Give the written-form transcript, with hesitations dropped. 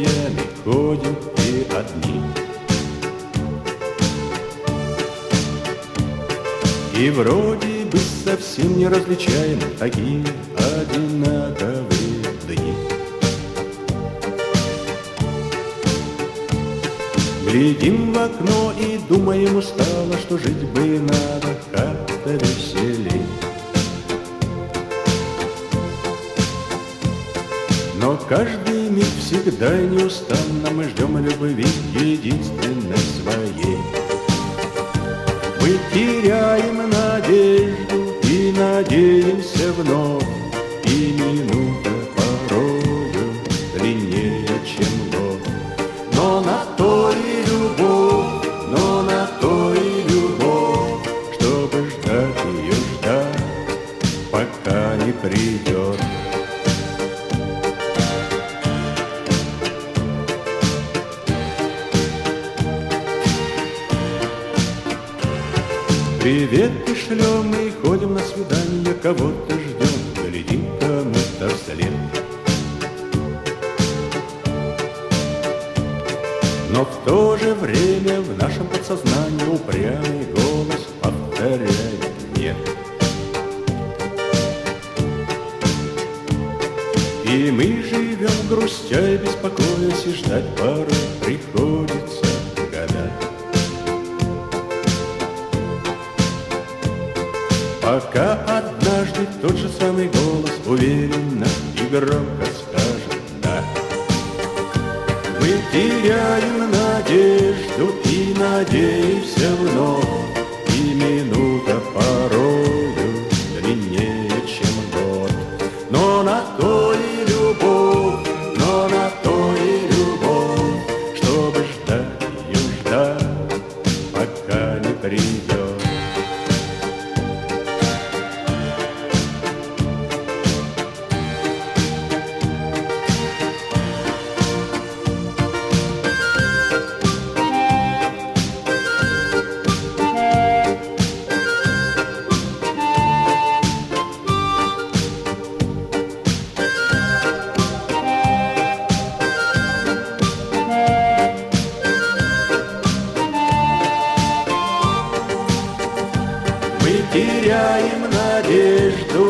друзьями ходим и одни. И вроде бы совсем не различаем такие одинаковые дни. Глядим в окно и думаем устало, что жить бы надо как-то веселей. Но каждый миг всегда неустанно мы ждем любви единственной своей. Мы теряем надежду и надеемся вновь, и минута порою длиннее, чем год. Но на то и любовь, но на то и любовь, чтобы ждать ее, ждать, пока не придет. Приветы шлем и ходим на свидание, кого-то ждем, глядим кому-то вслед. Но в то же время в нашем подсознании упрямый голос повторяет «нет». И мы живем, грустя и беспокоясь, и ждать порой приходится гадать. Пока однажды тот же самый голос уверенно и громко скажет «да». Мы теряем надежду и надеемся вновь, и минута порою длиннее, чем год. Но на то и любовь, но на то и любовь, чтобы ждать ее, ждать, пока не придет. Мы теряем надежду